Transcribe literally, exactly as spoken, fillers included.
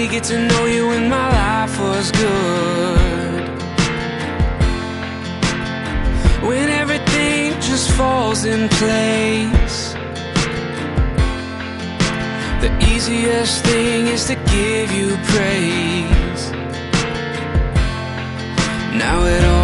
really get to know you when my life was good. When everything just falls in place, the easiest thing is to give you praise. Now it all